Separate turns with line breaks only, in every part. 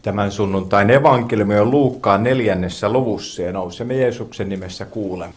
Tämän sunnuntain evankeliumi on Luukkaan 4. luvussa ja nousemme Jeesuksen nimessä kuulemaan.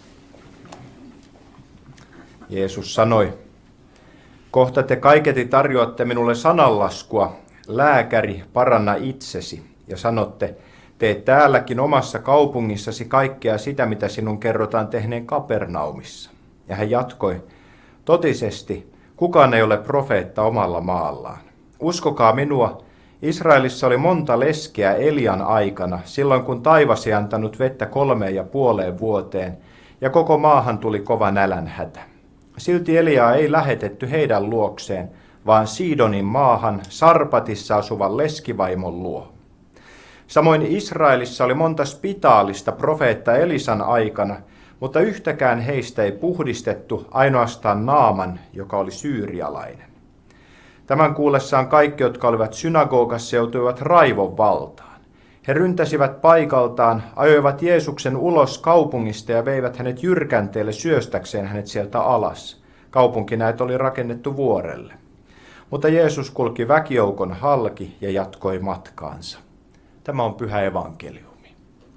Jeesus sanoi, kohta te kaiketi tarjoatte minulle sananlaskua, lääkäri, paranna itsesi, ja sanotte, tee täälläkin omassa kaupungissasi kaikkea sitä, mitä sinun kerrotaan tehneen Kapernaumissa. Ja hän jatkoi, totisesti, kukaan ei ole profeetta omalla maallaan. Uskokaa minua, Israelissa oli monta leskeä Elian aikana, silloin kun taivas ei antanut vettä 3,5 vuoteen, ja koko maahan tuli kova nälänhätä. Silti Eliaa ei lähetetty heidän luokseen, vaan Siidonin maahan Sarpatissa asuvan leskivaimon luo. Samoin Israelissa oli monta spitaalista profeetta Elisan aikana, mutta yhtäkään heistä ei puhdistettu, ainoastaan Naaman, joka oli syyrialainen. Tämän kuullessaan kaikki, jotka olivat synagogassa, joutuivat raivon valtaan. He ryntäsivät paikaltaan, ajoivat Jeesuksen ulos kaupungista ja veivät hänet jyrkänteelle syöstäkseen hänet sieltä alas. Kaupunki näet oli rakennettu vuorelle. Mutta Jeesus kulki väkijoukon halki ja jatkoi matkaansa. Tämä on pyhä evankeliumi.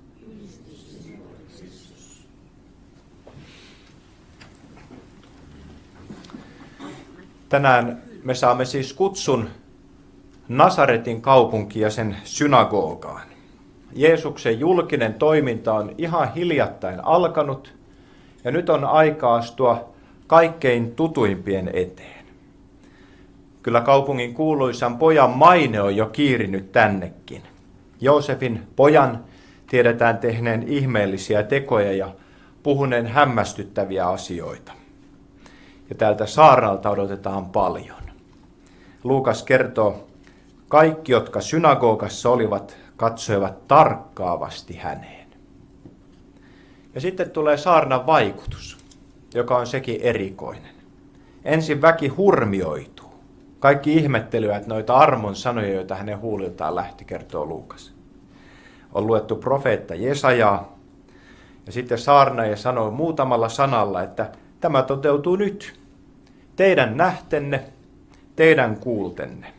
Tänään me saamme siis kutsun Nasaretin kaupunkiin ja sen synagogaan. Jeesuksen julkinen toiminta on ihan hiljattain alkanut ja nyt on aika astua kaikkein tutuimpien eteen. Kyllä kaupungin kuuluisan pojan maine on jo kiirinyt tännekin. Joosefin pojan tiedetään tehneen ihmeellisiä tekoja ja puhuneen hämmästyttäviä asioita. Ja täältä saarnalta odotetaan paljon. Luukas kertoo, kaikki, jotka synagogassa olivat, katsoivat tarkkaavasti häneen. Ja sitten tulee saarnan vaikutus, joka on sekin erikoinen. Ensin väki hurmioituu. Kaikki ihmettelevät noita armon sanoja, joita hänen huuliltaan lähti, kertoo Luukas. On luettu profeetta Jesajaa, ja sitten saarnaaja sanoo muutamalla sanalla, että tämä toteutuu nyt. Teidän nähtenne, teidän kuultenne.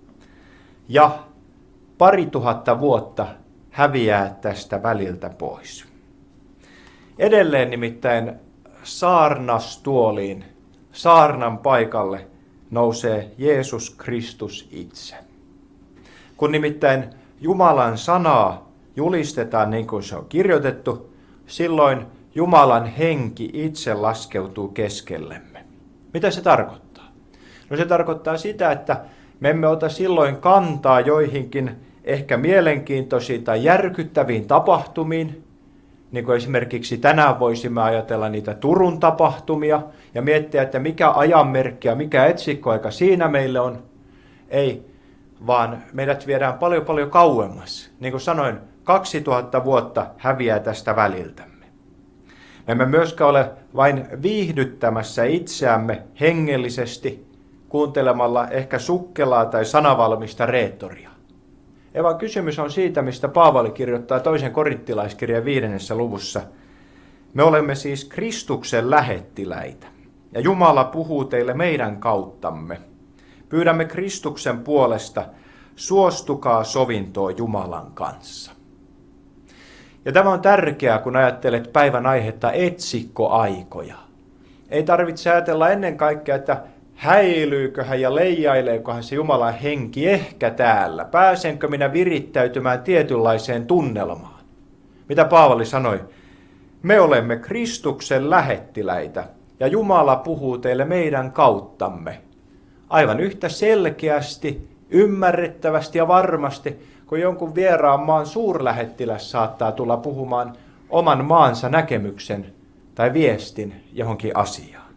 Ja 2000 vuotta häviää tästä väliltä pois. Edelleen nimittäin saarnastuoliin, saarnan paikalle nousee Jeesus Kristus itse. Kun nimittäin Jumalan sanaa julistetaan niin kuin se on kirjoitettu, silloin Jumalan henki itse laskeutuu keskellemme. Mitä se tarkoittaa? No se tarkoittaa sitä, että me emme ota silloin kantaa joihinkin ehkä mielenkiintoisiin tai järkyttäviin tapahtumiin, niin kuin esimerkiksi tänään voisimme ajatella niitä Turun tapahtumia ja miettiä, että mikä ajanmerkki ja mikä etsikkoaika siinä meille on. Ei, vaan meidät viedään paljon kauemmas. Niin kuin sanoin, 2000 vuotta häviää tästä väliltämme. Me emme myöskään ole vain viihdyttämässä itseämme hengellisesti kuuntelemalla ehkä sukkelaa tai sanavalmista reettoria. Vaan kysymys on siitä, mistä Paavali kirjoittaa toisen korinttilaiskirjan 5. luvussa. Me olemme siis Kristuksen lähettiläitä, ja Jumala puhuu teille meidän kauttamme. Pyydämme Kristuksen puolesta, suostukaa sovintoon Jumalan kanssa. Ja tämä on tärkeää, kun ajattelet päivän aihetta etsikkoaikoja. Ei tarvitse ajatella ennen kaikkea, että häilyyköhän ja leijaileekohan se Jumalan henki ehkä täällä. Pääsenkö minä virittäytymään tietynlaiseen tunnelmaan? Mitä Paavali sanoi? Me olemme Kristuksen lähettiläitä ja Jumala puhuu teille meidän kauttamme. Aivan yhtä selkeästi, ymmärrettävästi ja varmasti, kun jonkun vieraan maan suurlähettiläs saattaa tulla puhumaan oman maansa näkemyksen tai viestin johonkin asiaan.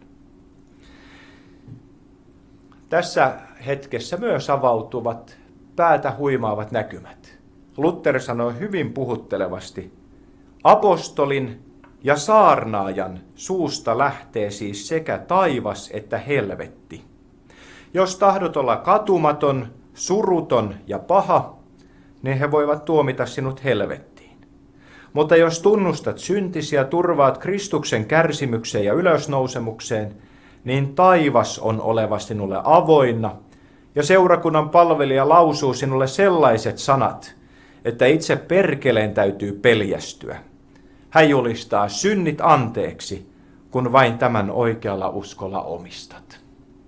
Tässä hetkessä myös avautuvat päätä huimaavat näkymät. Luther sanoi hyvin puhuttelevasti, apostolin ja saarnaajan suusta lähtee siis sekä taivas että helvetti. Jos tahdot olla katumaton, suruton ja paha, niin he voivat tuomita sinut helvettiin. Mutta jos tunnustat syntisi ja turvaat Kristuksen kärsimykseen ja ylösnousemukseen, niin taivas on oleva sinulle avoinna, ja seurakunnan palvelija lausuu sinulle sellaiset sanat, että itse perkeleen täytyy peljästyä. Hän julistaa synnit anteeksi, kun vain tämän oikealla uskolla omistat.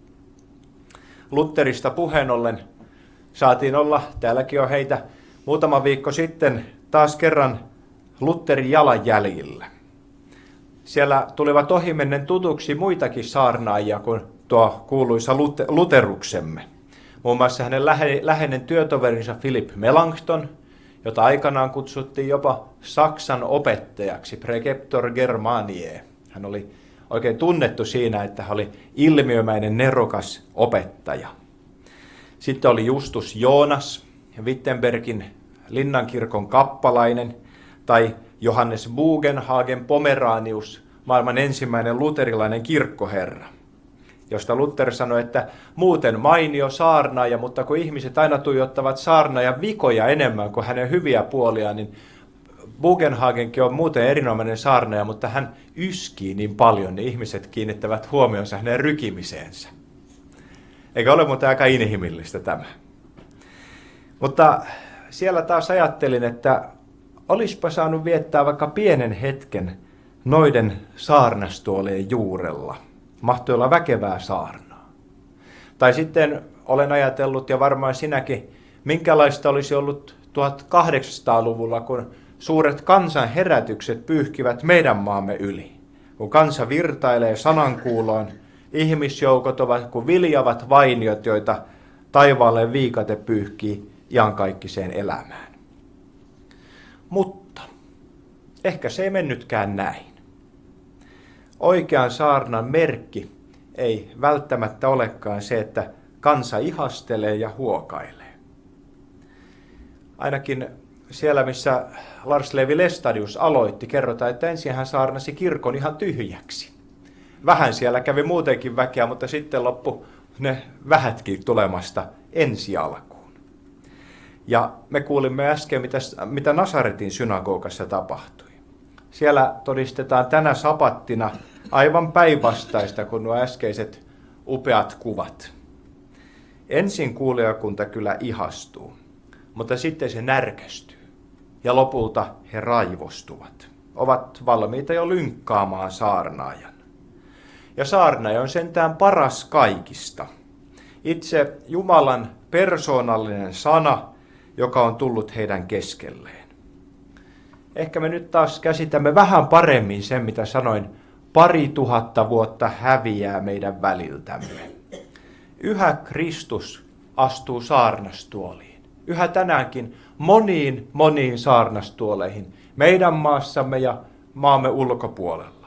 Lutterista puheen ollen saatiin olla, täälläkin on heitä muutama viikko sitten taas kerran Lutterin jalanjäljillä. Siellä tulivat ohimennen tutuksi muitakin saarnaajia kuin tuo kuuluisa Luteruksemme. Muun muassa hänen läheinen työtoverinsa Philipp Melanchthon, jota aikanaan kutsuttiin jopa Saksan opettajaksi, Praeceptor Germaniae. Hän oli oikein tunnettu siinä, että hän oli ilmiömäinen, nerokas opettaja. Sitten oli Justus Jonas, Wittenbergin linnankirkon kappalainen, tai Johannes Bugenhagen Pomeranius, maailman ensimmäinen luterilainen kirkkoherra, josta Luther sanoi, että muuten mainio saarnaaja, mutta kun ihmiset aina tuijottavat saarnaajan vikoja enemmän kuin hänen hyviä puoliaan, niin Bugenhagenkin on muuten erinomainen saarnaaja, mutta hän yskii niin paljon, niin ihmiset kiinnittävät huomionsa hänen rykimiseensä. Eikä ole muuten aika inhimillistä tämä. Mutta siellä taas ajattelin, että olispa saanut viettää vaikka pienen hetken noiden saarnastuolien juurella. Mahtoi olla väkevää saarnaa. Tai sitten olen ajatellut, ja varmaan sinäkin, minkälaista olisi ollut 1800-luvulla, kun suuret kansanherätykset pyyhkivät meidän maamme yli. Kun kansa virtailee sanankuuloon, ihmisjoukot ovat kuin viljavat vainiot, joita taivaalle viikate pyyhkii iankaikkiseen elämään. Mutta ehkä se ei mennytkään näin. Oikean saarnan merkki ei välttämättä olekaan se, että kansa ihastelee ja huokailee. Ainakin siellä, missä Lars Levi Lestadius aloitti, kerrotaan, että ensin hän saarnasi kirkon ihan tyhjäksi. Vähän siellä kävi muutenkin väkeä, mutta sitten loppu ne vähätkin tulemasta ensi alkuun. Ja me kuulimme äsken, mitä Nasaretin synagogassa tapahtui. Siellä todistetaan tänä sapattina aivan päinvastaista kuin nuo äskeiset upeat kuvat. Ensin kuulijakunta kyllä ihastuu, mutta sitten se närkästyy ja lopulta he raivostuvat. Ovat valmiita jo lynkkaamaan saarnaajan. Ja saarnaaja on sentään paras kaikista. Itse Jumalan persoonallinen sana, joka on tullut heidän keskelleen. Ehkä me nyt taas käsitämme vähän paremmin sen, mitä sanoin, 2000 vuotta häviää meidän väliltämme. Yhä Kristus astuu saarnastuoliin. Yhä tänäänkin moniin saarnastuoleihin meidän maassamme ja maamme ulkopuolella.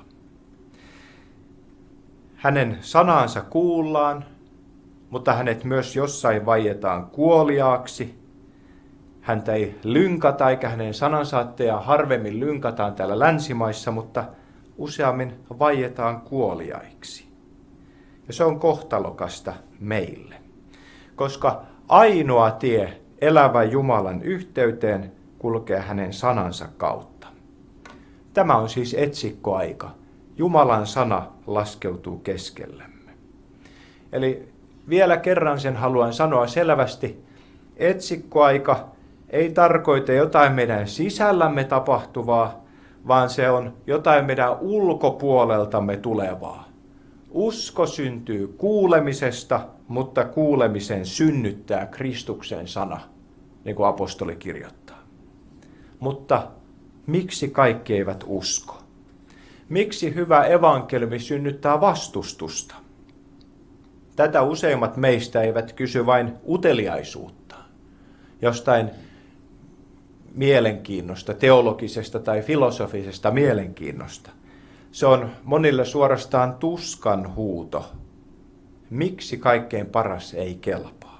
Hänen sanansa kuullaan, mutta hänet myös jossain vaietaan kuoliaaksi. Häntä ei lynkata eikä hänen sanansaatteja harvemmin lynkataan täällä länsimaissa, mutta useammin vaietaan kuoliaiksi. Ja se on kohtalokasta meille, koska ainoa tie elävän Jumalan yhteyteen kulkee hänen sanansa kautta. Tämä on siis etsikkoaika. Jumalan sana laskeutuu keskellemme. Eli vielä kerran sen haluan sanoa selvästi. Etsikkoaika ei tarkoita jotain meidän sisällämme tapahtuvaa, vaan se on jotain meidän ulkopuoleltamme tulevaa. Usko syntyy kuulemisesta, mutta kuulemisen synnyttää Kristuksen sana, niin kuin apostoli kirjoittaa. Mutta miksi kaikki eivät usko? Miksi hyvä evankeliumi synnyttää vastustusta? Tätä useimmat meistä eivät kysy vain uteliaisuutta, jostain mielenkiinnosta, teologisesta tai filosofisesta mielenkiinnosta. Se on monille suorastaan tuskan huuto. Miksi kaikkein paras ei kelpaa?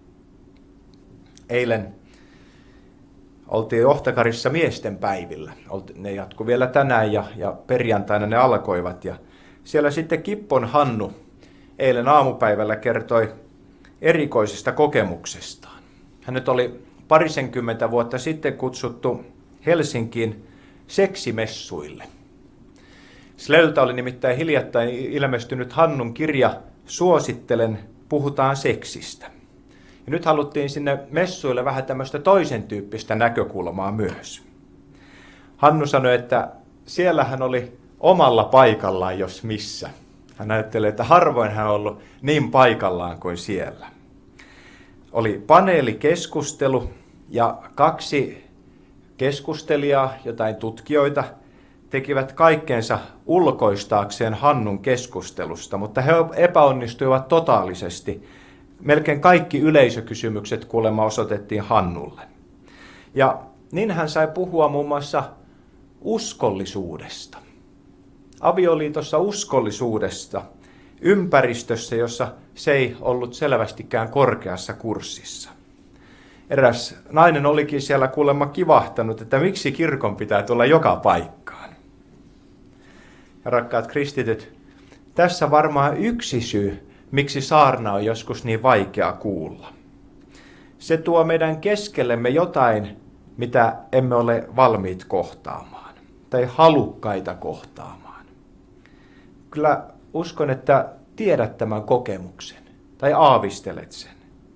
Eilen oltiin Ohtakarissa miesten päivillä. Ne jatkui vielä tänään ja perjantaina ne alkoivat. Ja siellä sitten Kippon Hannu eilen aamupäivällä kertoi erikoisesta kokemuksestaan. Hänet oli 20 vuotta sitten kutsuttu Helsinkiin seksimessuille. Sleltä oli nimittäin hiljattain ilmestynyt Hannun kirja Suosittelen, puhutaan seksistä. Ja Ja nyt haluttiin sinne messuille vähän tämmöistä toisen tyyppistä näkökulmaa myös. Hannu sanoi, että siellä hän oli omalla paikallaan, jos missä. Hän ajattelee, että harvoin hän on ollut niin paikallaan kuin siellä. Oli paneelikeskustelu ja 2 keskustelijaa, jotain tutkijoita, tekivät kaikkeensa ulkoistaakseen Hannun keskustelusta, mutta he epäonnistuivat totaalisesti. Melkein kaikki yleisökysymykset kuulemma osoitettiin Hannulle. Ja niin hän sai puhua muun muassa uskollisuudesta. Avioliitossa uskollisuudesta, ympäristössä, jossa se ei ollut selvästikään korkeassa kurssissa. Eräs nainen olikin siellä kuulemma kivahtanut, että miksi kirkon pitää tulla joka paikkaan. Ja rakkaat kristityt, tässä varmaan yksi syy, miksi saarna on joskus niin vaikea kuulla. Se tuo meidän keskellemme jotain, mitä emme ole valmiit kohtaamaan tai halukkaita kohtaamaan. Kyllä uskon, että tiedät tämän kokemuksen tai aavistelet sen.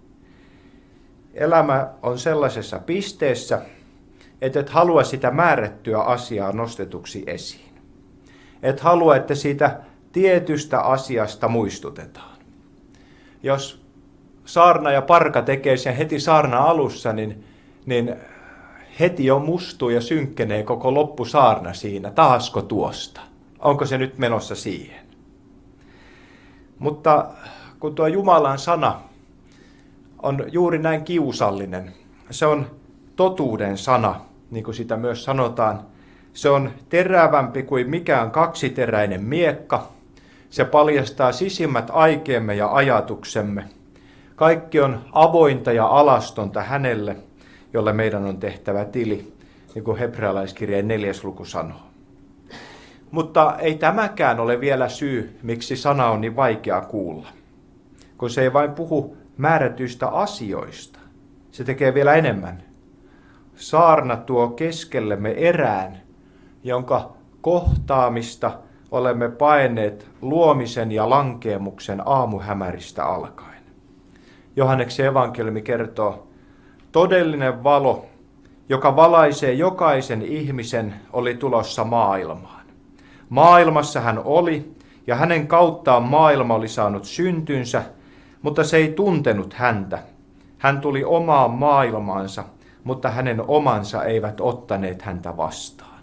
Elämä on sellaisessa pisteessä, että et halua sitä määrättyä asiaa nostetuksi esiin. Et halua, että siitä tietystä asiasta muistutetaan. Jos saarna ja parka tekee sen heti saarna alussa, niin heti jo mustuu ja synkkenee koko loppusaarna siinä. Taasko tuosta? Onko se nyt menossa siihen? Mutta kun tuo Jumalan sana on juuri näin kiusallinen, se on totuuden sana, niin kuin sitä myös sanotaan. Se on terävämpi kuin mikään kaksiteräinen miekka. Se paljastaa sisimmät aikeemme ja ajatuksemme. Kaikki on avointa ja alastonta hänelle, jolle meidän on tehtävä tili, niin kuin hebrealaiskirjeen 4. luku sanoo. Mutta ei tämäkään ole vielä syy, miksi sana on niin vaikea kuulla. Kun se ei vain puhu määrätyistä asioista. Se tekee vielä enemmän. Saarna tuo keskellemme erään, jonka kohtaamista olemme paenneet luomisen ja lankeemuksen aamuhämäristä alkaen. Johanneksen evankeliumi kertoo, todellinen valo, joka valaisee jokaisen ihmisen, oli tulossa maailmaan. Maailmassa hän oli, ja hänen kauttaan maailma oli saanut syntynsä, mutta se ei tuntenut häntä. Hän tuli omaan maailmaansa, mutta hänen omansa eivät ottaneet häntä vastaan.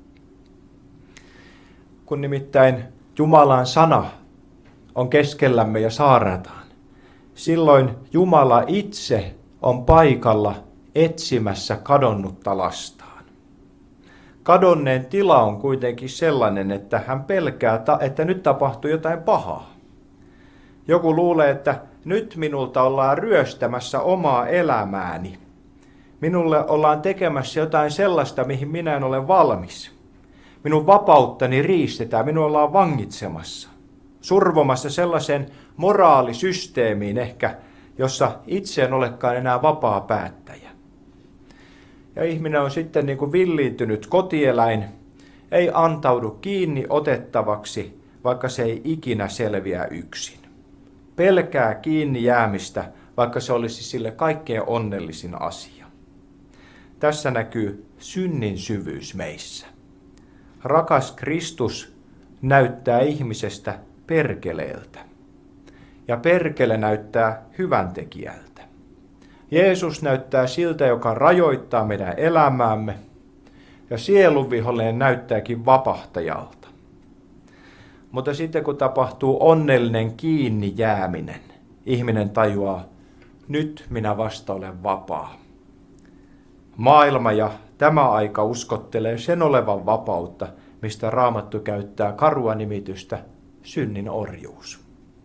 Kun nimittäin Jumalan sana on keskellämme ja saarnataan, silloin Jumala itse on paikalla etsimässä kadonnutta lastaan. Kadonneen tila on kuitenkin sellainen, että hän pelkää, että nyt tapahtuu jotain pahaa. Joku luulee, että nyt minulta ollaan ryöstämässä omaa elämääni. Minulle ollaan tekemässä jotain sellaista, mihin minä en ole valmis. Minun vapauttani riistetään, minua ollaan vangitsemassa. Survomassa sellaisen moraalisysteemiin ehkä, jossa itse en olekaan enää vapaa päättäjä. Ja ihminen on sitten niin kuin villiintynyt kotieläin, ei antaudu kiinni otettavaksi, vaikka se ei ikinä selviä yksin. Pelkää kiinni jäämistä, vaikka se olisi sille kaikkein onnellisin asia. Tässä näkyy synnin syvyys meissä. Rakas Kristus näyttää ihmisestä perkeleeltä. Ja perkele näyttää hyväntekijältä. Jeesus näyttää siltä, joka rajoittaa meidän elämäämme. Ja sielunvihollinen näyttääkin vapahtajalta. Mutta sitten kun tapahtuu onnellinen kiinni jääminen, ihminen tajuaa, nyt minä vasta olen vapaa. Maailma ja tämä aika uskottelee sen olevan vapautta, mistä Raamattu käyttää karua nimitystä synnin orjuus.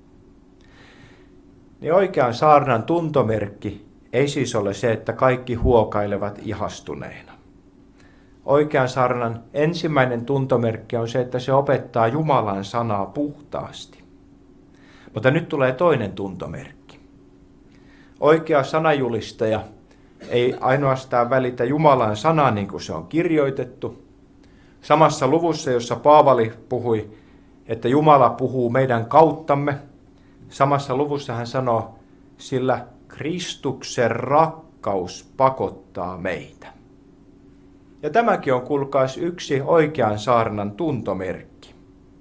Niin oikean saarnan tuntomerkki ei siis ole se, että kaikki huokailevat ihastuneina. Oikean saarnan ensimmäinen tuntomerkki on se, että se opettaa Jumalan sanaa puhtaasti. Mutta nyt tulee toinen tuntomerkki. Oikea sanajulistaja ei ainoastaan välitä Jumalan sanaa niin kuin se on kirjoitettu. Samassa luvussa, jossa Paavali puhui, että Jumala puhuu meidän kauttamme, samassa luvussa hän sanoo, sillä Kristuksen rakkaus pakottaa meitä. Ja tämäkin on, kuulkaas, yksi oikean saarnan tuntomerkki.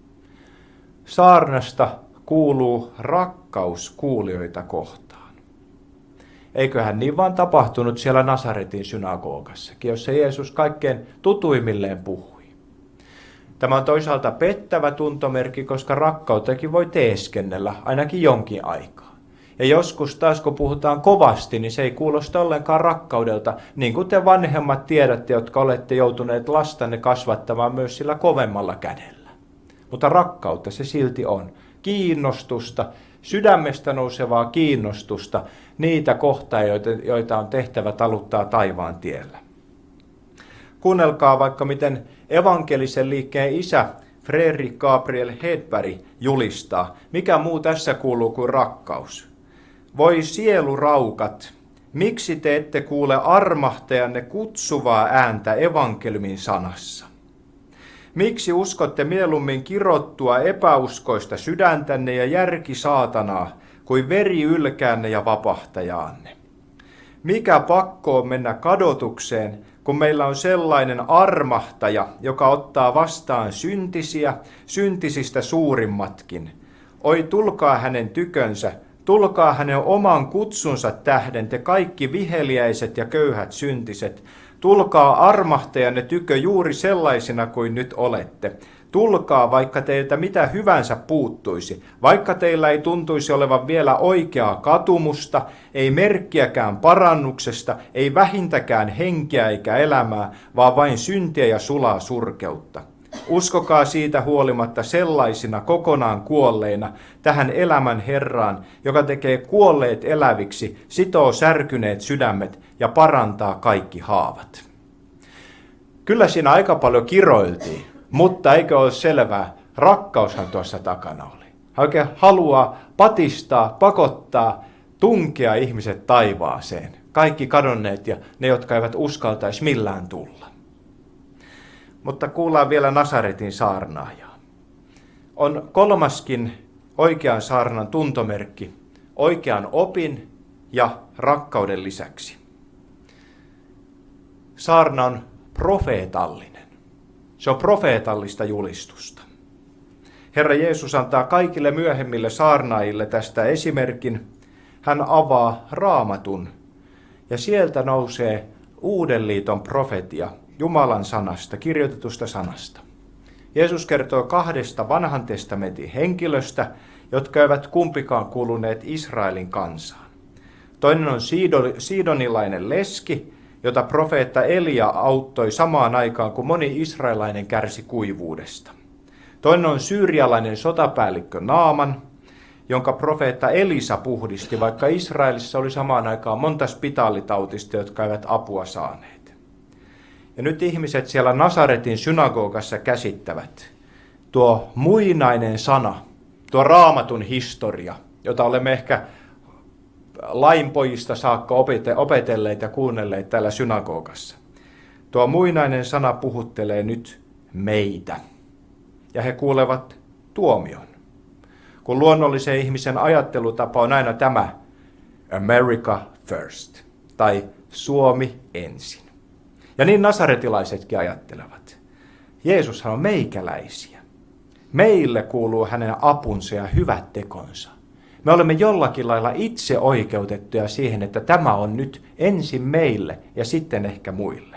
Saarnasta kuuluu rakkaus kuulijoita kohtaan. Eiköhän niin vaan tapahtunut siellä Nasaretin synagogassakin, jossa Jeesus kaikkein tutuimmilleen puhui. Tämä on toisaalta pettävä tuntomerkki, koska rakkautakin voi teeskennellä ainakin jonkin aikaa. Ja joskus taas, kun puhutaan kovasti, niin se ei kuulosta ollenkaan rakkaudelta, niin kuin te vanhemmat tiedätte, jotka olette joutuneet lastanne kasvattamaan myös sillä kovemmalla kädellä. Mutta rakkautta se silti on. Kiinnostusta, sydämestä nousevaa kiinnostusta, niitä kohtaa, joita on tehtävä taluttaa taivaan tiellä. Kuunnelkaa vaikka miten evankelisen liikkeen isä Fredrik Gabriel Hedberg julistaa. Mikä muu tässä kuuluu kuin rakkaus? Voi sieluraukat, miksi te ette kuule armahtajanne kutsuvaa ääntä evankeliumin sanassa? Miksi uskotte mieluummin kirottua epäuskoista sydäntänne ja järkisaatanaa kuin veri ylkäänne ja vapahtajaanne? Mikä pakko on mennä kadotukseen, kun meillä on sellainen armahtaja, joka ottaa vastaan syntisiä, syntisistä suurimmatkin? Oi, tulkaa hänen tykönsä, tulkaa hänen oman kutsunsa tähden, te kaikki viheliäiset ja köyhät syntiset. Tulkaa armahtajanne tykö juuri sellaisina kuin nyt olette. Tulkaa, vaikka teiltä mitä hyvänsä puuttuisi, vaikka teillä ei tuntuisi olevan vielä oikeaa katumusta, ei merkkiäkään parannuksesta, ei vähintäkään henkeä eikä elämää, vaan vain syntiä ja sulaa surkeutta. Uskokaa siitä huolimatta sellaisina kokonaan kuolleina tähän elämän Herraan, joka tekee kuolleet eläviksi, sitoo särkyneet sydämet ja parantaa kaikki haavat. Kyllä siinä aika paljon kiroiltiin, mutta eikö ole selvää, rakkaushan tuossa takana oli. Hän oikein haluaa patistaa, pakottaa, tunkea ihmiset taivaaseen. Kaikki kadonneet ja ne, jotka eivät uskaltaisi millään tulla. Mutta kuullaan vielä Nasaretin saarnaajaa. On kolmaskin oikean saarnan tuntomerkki, oikean opin ja rakkauden lisäksi. Saarna on profeetallinen. Se on profeetallista julistusta. Herra Jeesus antaa kaikille myöhemmille saarnaajille tästä esimerkin. Hän avaa Raamatun ja sieltä nousee Uuden liiton profetia Jumalan sanasta, kirjoitetusta sanasta. Jeesus kertoo kahdesta vanhan testamentin henkilöstä, jotka eivät kumpikaan kuuluneet Israelin kansaan. Toinen on sidonilainen leski, jota profeetta Elia auttoi samaan aikaan, kun moni israelainen kärsi kuivuudesta. Toinen on syyrialainen sotapäällikkö Naaman, jonka profeetta Elisa puhdisti, vaikka Israelissa oli samaan aikaan monta spitaalitautista, jotka eivät apua saaneet. Ja nyt ihmiset siellä Nasaretin synagogassa käsittävät tuo muinainen sana, tuo Raamatun historia, jota olemme ehkä lainpojista saakka opetelleet ja kuunnelleet täällä synagogassa. Tuo muinainen sana puhuttelee nyt meitä. Ja he kuulevat tuomion. Kun luonnollisen ihmisen ajattelutapa on aina tämä America first tai Suomi ensin. Ja niin nasaretilaisetkin ajattelevat. Jeesushan on meikäläisiä. Meille kuuluu hänen apunsa ja hyvät tekonsa. Me olemme jollakin lailla itse oikeutettuja siihen, että tämä on nyt ensin meille ja sitten ehkä muille.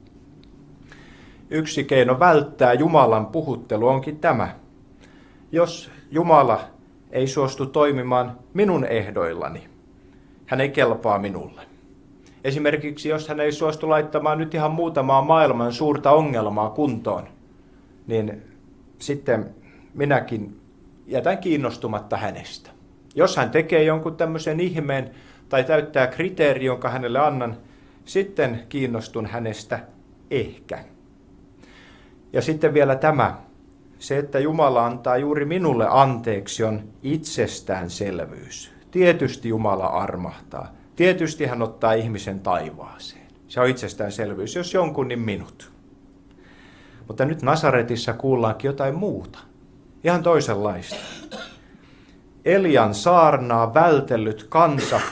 Yksi keino välttää Jumalan puhuttelu onkin tämä. Jos Jumala ei suostu toimimaan minun ehdoillani, hän ei kelpaa minulle. Esimerkiksi jos hän ei suostu laittamaan nyt ihan muutamaa maailman suurta ongelmaa kuntoon, niin sitten minäkin jätän kiinnostumatta hänestä. Jos hän tekee jonkun tämmöisen ihmeen tai täyttää kriteeri, jonka hänelle annan, sitten kiinnostun hänestä ehkä. Ja sitten vielä tämä, se, että Jumala antaa juuri minulle anteeksi, on itsestäänselvyys. Tietysti Jumala armahtaa. Tietysti hän ottaa ihmisen taivaaseen. Se on itsestäänselvyys, jos jonkun, niin minut. Mutta nyt Nasaretissa kuullaankin jotain muuta, ihan toisenlaista. Elian saarnaa vältellyt kansa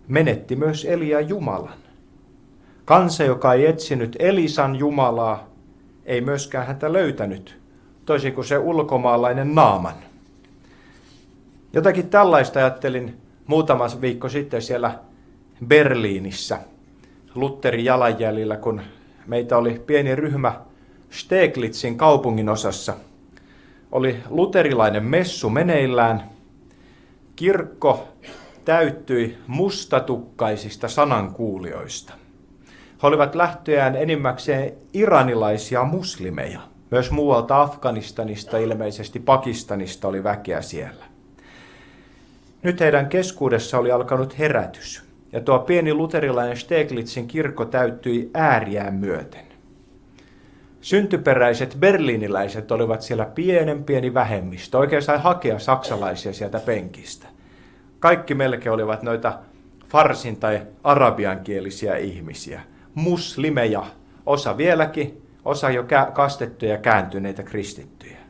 menetti myös Elia Jumalan. Kansa, joka ei etsinyt Elisan Jumalaa, ei myöskään häntä löytänyt, toisin kuin se ulkomaalainen Naaman. Jotakin tällaista ajattelin muutama viikko sitten siellä Berliinissä Lutherin jalanjäljillä, kun meitä oli pieni ryhmä Steglitzin kaupungin osassa. Oli luterilainen messu meneillään. Kirkko täyttyi mustatukkaisista sanankuulijoista. He olivat lähtöään enimmäkseen iranilaisia muslimeja. Myös muualta Afganistanista, ilmeisesti Pakistanista oli väkeä siellä. Nyt heidän keskuudessa oli alkanut herätys, ja tuo pieni luterilainen Steglitzin kirkko täyttyi ääriään myöten. Syntyperäiset berliiniläiset olivat siellä pieni vähemmistö. Oikein sai hakea saksalaisia sieltä penkistä. Kaikki melkein olivat noita farsin tai arabiankielisiä ihmisiä. Muslimeja, osa vieläkin, osa jo kastettuja ja kääntyneitä kristittyjä.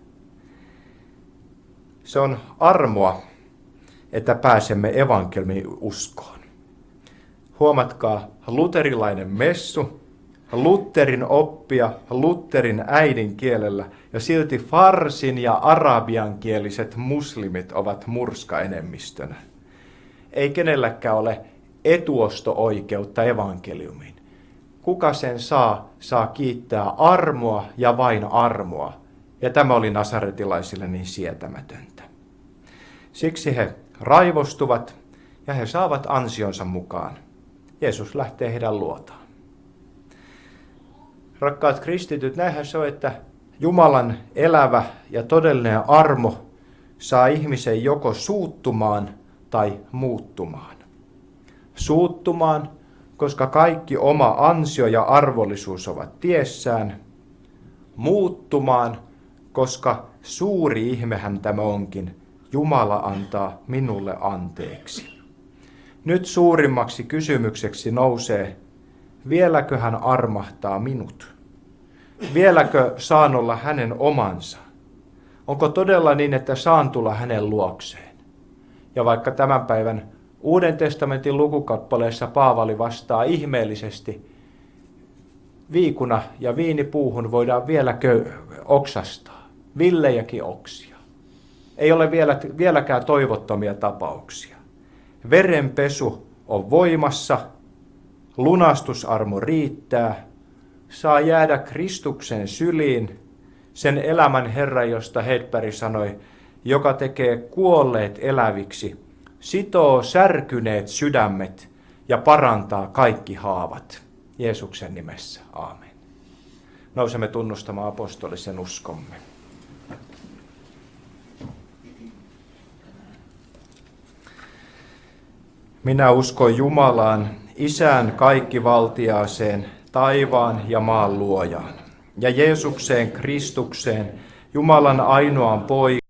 Se on armoa, että pääsemme evankeliumin uskoon. Huomatkaa, luterilainen messu, Lutherin oppia, Lutherin äidinkielellä, ja silti farsin ja arabiankieliset muslimit ovat murskaenemmistönä. Ei kenelläkään ole etuosto-oikeutta evankeliumiin. Kuka sen saa kiittää armoa ja vain armoa. Ja tämä oli nasaretilaisille niin sietämätöntä. Siksi he raivostuvat ja he saavat ansionsa mukaan. Jeesus lähtee heidän luotaan. Rakkaat kristityt, näinhän se on, että Jumalan elävä ja todellinen armo saa ihmisen joko suuttumaan tai muuttumaan. Suuttumaan, koska kaikki oma ansio ja arvollisuus ovat tiessään. Muuttumaan, koska suuri ihmehän tämä onkin. Jumala antaa minulle anteeksi. Nyt suurimmaksi kysymykseksi nousee, vieläkö hän armahtaa minut? Vieläkö saan olla hänen omansa? Onko todella niin, että saan tulla hänen luokseen? Ja vaikka tämän päivän Uuden testamentin lukukappaleessa Paavali vastaa ihmeellisesti, viikuna ja viinipuuhun voidaan vieläkö oksastaa, villejäkin oksia. Ei ole vieläkään toivottomia tapauksia. Verenpesu on voimassa, lunastusarmo riittää, saa jäädä Kristuksen syliin, sen elämän Herra, josta Hedberg sanoi, joka tekee kuolleet eläviksi, sitoo särkyneet sydämet ja parantaa kaikki haavat. Jeesuksen nimessä. Aamen. Nousemme tunnustamaan apostolisen uskomme. Minä uskon Jumalaan, Isään kaikkivaltiaaseen, taivaan ja maan luojaan, ja Jeesukseen Kristukseen, Jumalan ainoaan poikaan,